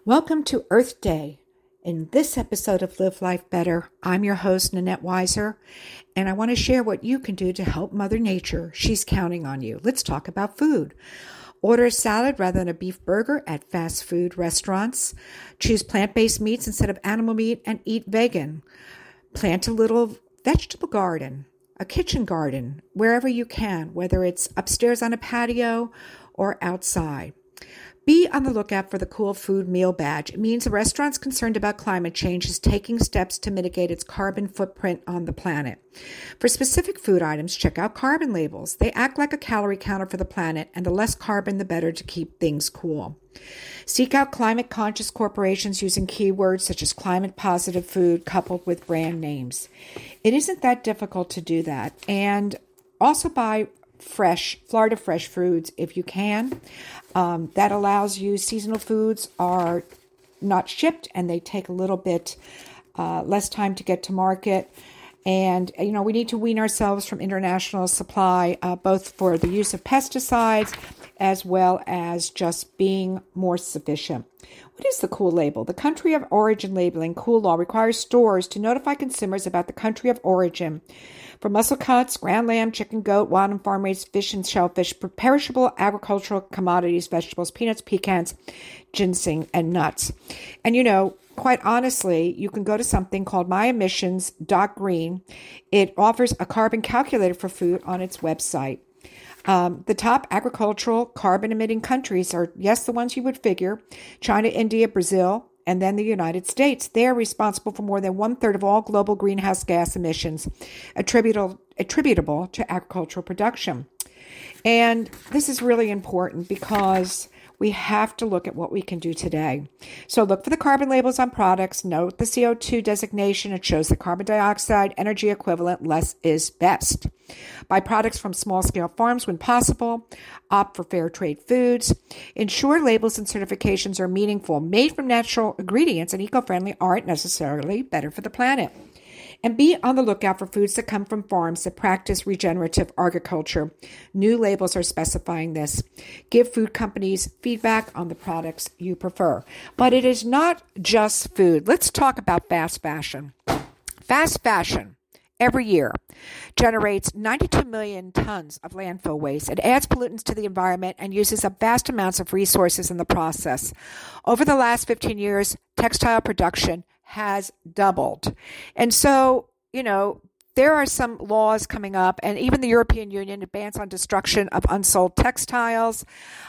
Welcome to Earth Day. In this episode of Live Life Better, I'm your host, Nanette Weiser, and I want to share what you can do to help Mother Nature. She's counting on you. Let's talk about food. Order a salad rather than a beef burger at fast food restaurants. Choose plant-based meats instead of animal meat and eat vegan. Plant a little vegetable garden, a kitchen garden, wherever you can, whether it's upstairs on a patio or outside. Be on the lookout for the Cool Food Meal Badge. It means a restaurant's concerned about climate change is taking steps to mitigate its carbon footprint on the planet. For specific food items, check out carbon labels. They act like a calorie counter for the planet, and the less carbon, the better to keep things cool. Seek out climate-conscious corporations using keywords such as climate-positive food coupled with brand names. It isn't that difficult to do that. And also buy Florida fresh foods if you can. That allows you, seasonal foods are not shipped and they take a little bit less time to get to market. And, we need to wean ourselves from international supply, both for the use of pesticides as well as just being more sufficient. What is the COOL label? The country of origin labeling COOL law requires stores to notify consumers about the country of origin for muscle cuts, ground lamb, chicken, goat, wild and farm-raised fish and shellfish, perishable agricultural commodities, vegetables, peanuts, pecans, ginseng, and nuts. And, quite honestly, you can go to something called myemissions.green. It offers a carbon calculator for food on its website. The top agricultural carbon-emitting countries are, yes, the ones you would figure: China, India, Brazil, and then the United States. They are responsible for more than 1/3 of all global greenhouse gas emissions attributable to agricultural production. And this is really important because we have to look at what we can do today. So look for the carbon labels on products. Note the CO2 designation. It shows the carbon dioxide energy equivalent. Less is best. Buy products from small-scale farms when possible. Opt for fair trade foods. Ensure labels and certifications are meaningful. Made from natural ingredients and eco-friendly aren't necessarily better for the planet. And be on the lookout for foods that come from farms that practice regenerative agriculture. New labels are specifying this. Give food companies feedback on the products you prefer. But it is not just food. Let's talk about fast fashion. Fast fashion every year generates 92 million tons of landfill waste. It adds pollutants to the environment and uses up vast amounts of resources in the process. Over the last 15 years, textile production has doubled. And so, there are some laws coming up, and even the European Union bans on destruction of unsold textiles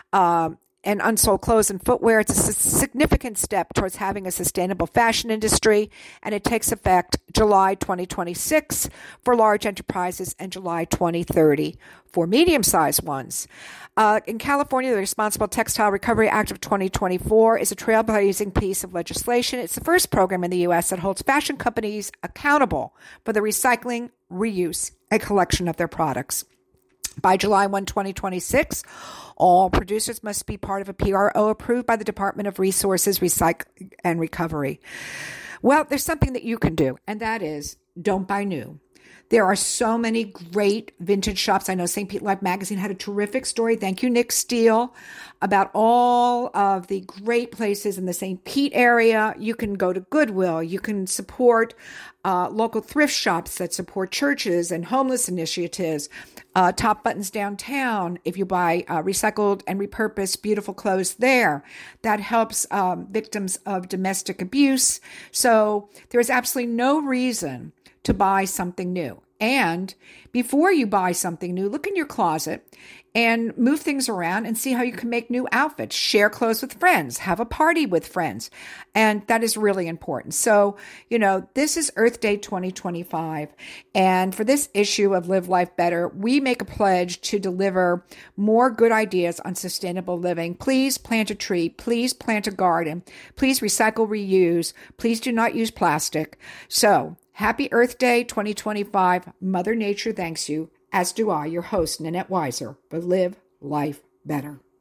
and unsold clothes and footwear. It's a significant step towards having a sustainable fashion industry, and it takes effect July 2026 for large enterprises and July 2030 for medium-sized ones. In California, the Responsible Textile Recovery Act of 2024 is a trailblazing piece of legislation. It's the first program in the U.S. that holds fashion companies accountable for the recycling, reuse, and collection of their products. By July 1, 2026, all producers must be part of a PRO approved by the Department of Resources, Recycling, and Recovery. Well, there's something that you can do, and that is don't buy new. There are so many great vintage shops. I know St. Pete Life Magazine had a terrific story. Thank you, Nick Steele, about all of the great places in the St. Pete area. You can go to Goodwill. You can support local thrift shops that support churches and homeless initiatives. Top Buttons downtown, if you buy recycled and repurposed beautiful clothes there, that helps victims of domestic abuse. So there is absolutely no reason to buy something new. And before you buy something new, look in your closet and move things around and see how you can make new outfits. Share clothes with friends. Have a party with friends. And that is really important. So, this is Earth Day 2025. And for this issue of Live Life Better, we make a pledge to deliver more good ideas on sustainable living. Please plant a tree. Please plant a garden. Please recycle, reuse. Please do not use plastic. So, happy Earth Day 2025. Mother Nature thanks you, as do I, your host, Nanette Weiser, for Live Life Better.